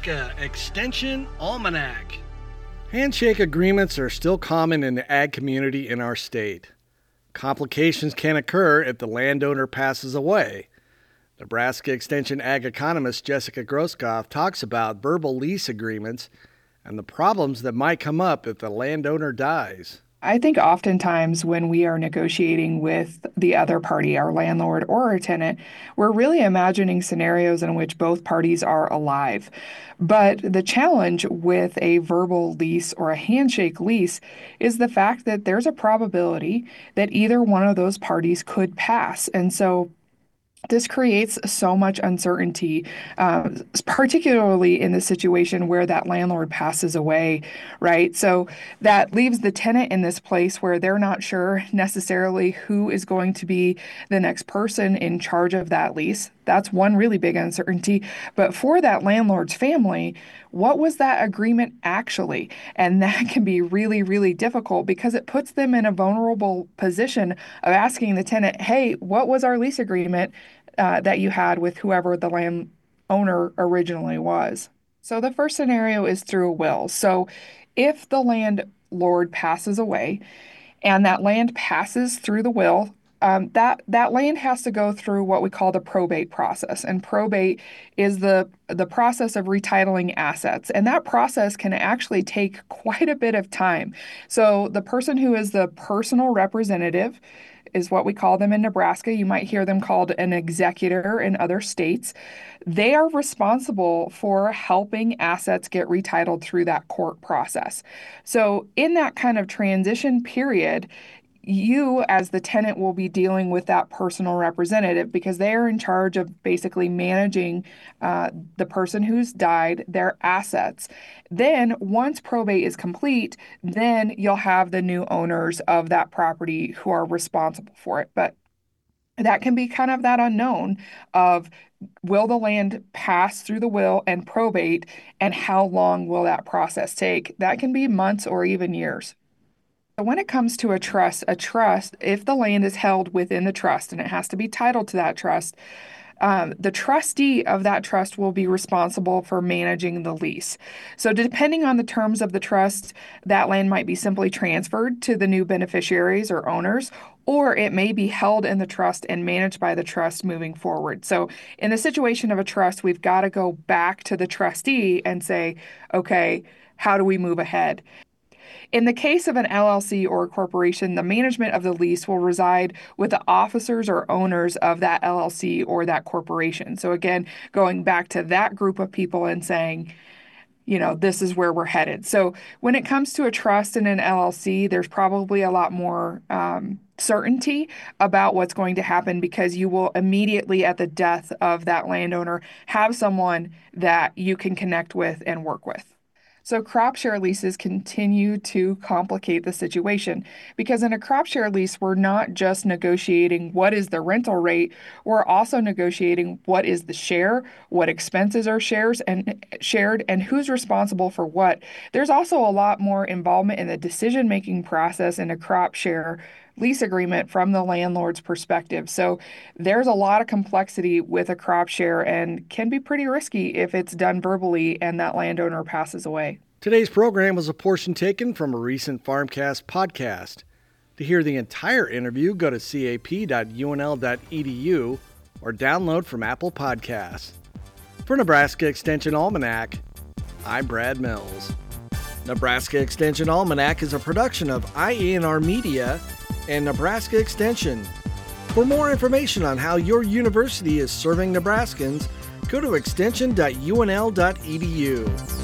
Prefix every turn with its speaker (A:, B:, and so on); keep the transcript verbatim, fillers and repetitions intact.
A: Nebraska Extension Almanac.
B: Handshake agreements are still common in the ag community in our state. Complications can occur if the landowner passes away. Nebraska Extension ag economist Jessica Groskopf talks about verbal lease agreements and the problems that might come up if the landowner dies.
C: I think oftentimes when we are negotiating with the other party, our landlord or our tenant, we're really imagining scenarios in which both parties are alive. But the challenge with a verbal lease or a handshake lease is the fact that there's a probability that either one of those parties could pass. And so this creates so much uncertainty, uh, particularly in the situation where that landlord passes away, right? So that leaves the tenant in this place where they're not sure necessarily who is going to be the next person in charge of that lease. That's one really big uncertainty. But for that landlord's family, what was that agreement actually? And that can be really, really difficult because it puts them in a vulnerable position of asking the tenant, hey, what was our lease agreement uh, that you had with whoever the landowner originally was? So the first scenario is through a will. So if the landlord passes away and that land passes through the will, Um, that that land has to go through what we call the probate process, and probate is the the process of retitling assets, and that process can actually take quite a bit of time. So the person who is the personal representative is what we call them in Nebraska. You might hear them called an executor in other states. They are responsible for helping assets get retitled through that court process. So in that kind of transition period, you as the tenant will be dealing with that personal representative because they are in charge of basically managing uh, the person who's died, their assets. Then once probate is complete, then you'll have the new owners of that property who are responsible for it. But that can be kind of that unknown of, will the land pass through the will and probate, and how long will that process take? That can be months or even years. When it comes to a trust, a trust, if the land is held within the trust and it has to be titled to that trust, um, the trustee of that trust will be responsible for managing the lease. So depending on the terms of the trust, that land might be simply transferred to the new beneficiaries or owners, or it may be held in the trust and managed by the trust moving forward. So in the situation of a trust, we've got to go back to the trustee and say, okay, how do we move ahead? In the case of an L L C or a corporation, the management of the lease will reside with the officers or owners of that L L C or that corporation. So again, going back to that group of people and saying, you know, this is where we're headed. So when it comes to a trust and an L L C, there's probably a lot more um, certainty about what's going to happen because you will immediately at the death of that landowner have someone that you can connect with and work with. So crop share leases continue to complicate the situation because in a crop share lease, we're not just negotiating what is the rental rate, we're also negotiating what is the share, what expenses are shares and shared, and who's responsible for what. There's also a lot more involvement in the decision-making process in a crop share lease agreement from the landlord's perspective. So there's a lot of complexity with a crop share and can be pretty risky if it's done verbally and that landowner passes away.
B: Today's program was a portion taken from a recent Farmcast podcast. To hear the entire interview, go to c a p dot u n l dot e d u or download from Apple Podcasts. For Nebraska Extension Almanac, I'm Brad Mills. Nebraska Extension Almanac is a production of I A N R Media and Nebraska Extension. For more information on how your university is serving Nebraskans, go to extension dot u n l dot e d u.